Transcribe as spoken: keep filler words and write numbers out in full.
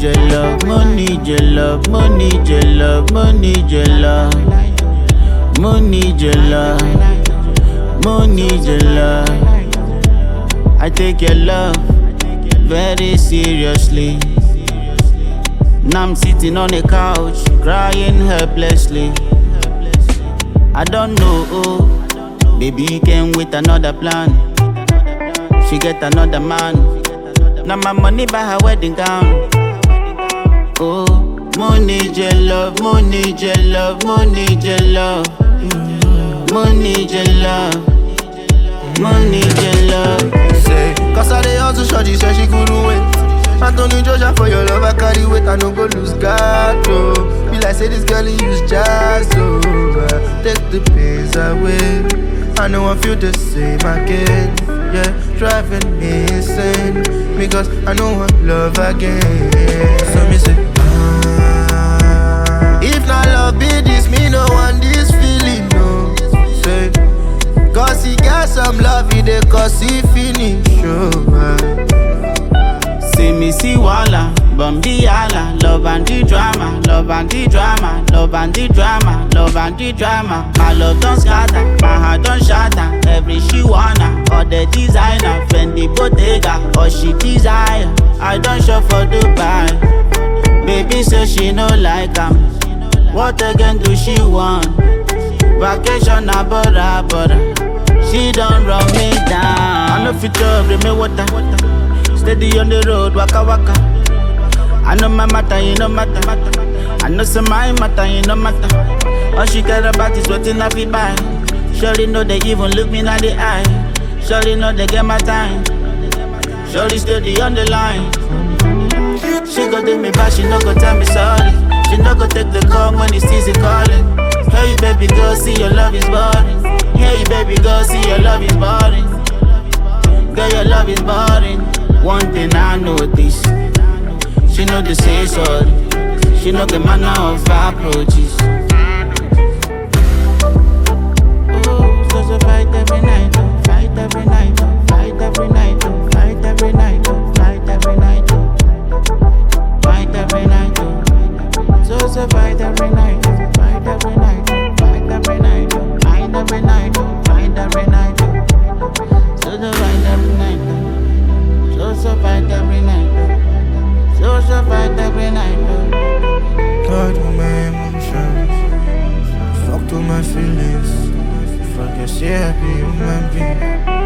your love, mo need your love, mo need your love, mo need your love, mo need your love, mo need your love. I take your love very seriously. Now I'm sitting on the couch, crying helplessly. I don't know, oh, baby you came with another plan. She get another man. Now my money buy her wedding gown. Oh, mo need your love, mo need your love, mo need your love, mo need your love, mo need your love. Say, cause I dey hustle, shorty said she couldn't wait. Anthony Joshua for your love, I carry weight, I no go lose God, oh. Be like say this girl use jazz, oh. uh, Take the pains away, I know I feel the same again. Yeah, driving me insane, because I know I love again. So me say, ah, if not love be this, me no want this feeling, no. Say, cause he got some love, he dey cause he finish, oh. uh. See me see wala, Bambi ala, love and the drama, love and the drama, love and the drama, love and the drama. My love don't scatter, my heart don't shatter. Every she wanna, or the designer, Fendi Bottega, or she desire. I don't shop for Dubai. Baby say she no like am. What again do she want? Vacation na bora bora. She don't run me down. I know future bring me water. Steady on the road, waka waka. I know my matter, you know matter, matter. I know some my matter, you know matter. All she care about is what's in her feet by. Surely know they even look me in the eye. Surely know they get my time. Surely steady on the line. She go do me back, she no go tell me sorry. She no go take the call when it's easy calling. Hey baby girl, see your love is boring. Hey baby girl, see your love is boring. Girl, your love is boring. One thing I notice, she know to say sorry. She know the manner of approaches. Oh, so so fight every night, oh, fight every night, oh, fight every night, oh, fight every night, oh, fight every night, oh, fight every night, oh. So so fight every night, oh, fight every night, oh, fight every night, oh, fight every night, oh, fight every night, oh. So so fight every night, oh. So so fight every night, so so fight every night. God to my emotions, fuck to my feelings. Fuck your happy human being.